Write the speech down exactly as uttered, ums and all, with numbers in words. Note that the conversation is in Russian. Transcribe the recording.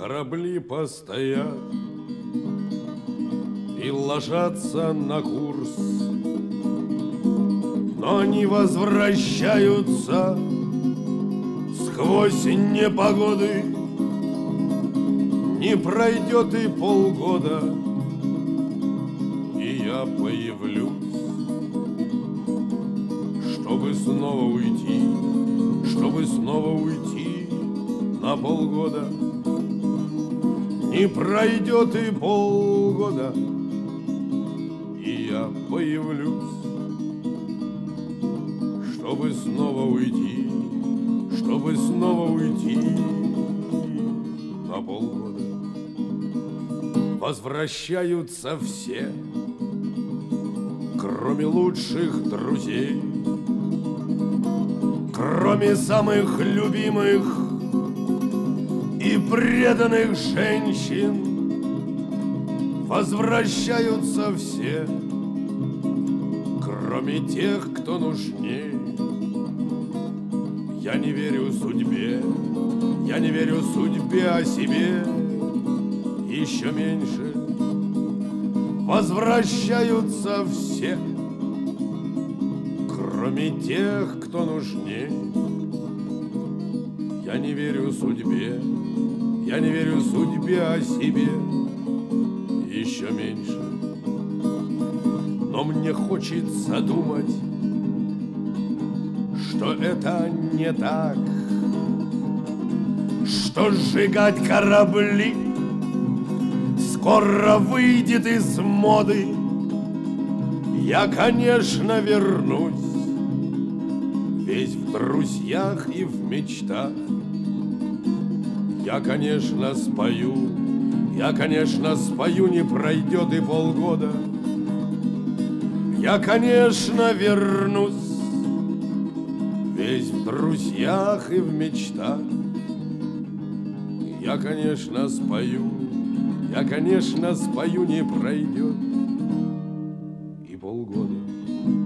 корабли постоят и ложатся на курс, но они возвращаются сквозь непогоды. Не пройдет и полгода, и я появлюсь, чтобы снова уйти, чтобы снова уйти на полгода. Не пройдет и полгода, и я появлюсь, чтобы снова уйти, чтобы снова уйти на полгода. Возвращаются все, кроме лучших друзей, кроме самых любимых и преданных женщин. Возвращаются все, кроме тех, кто нужнее. Я не верю судьбе, я не верю судьбе, о себе еще меньше. Возвращаются все, кроме тех, кто нужнее. Я не верю судьбе, я не верю судьбе, о себе еще меньше. Но мне хочется думать, что это не так, что сжигать корабли скоро выйдет из моды. Я, конечно, вернусь, весь в друзьях и в мечтах. Я, конечно, спою, я, конечно, спою, не пройдет и полгода. Я, конечно, вернусь, весь в друзьях и в мечтах. Я, конечно, спою, я, конечно, спою, не пройдет и полгода.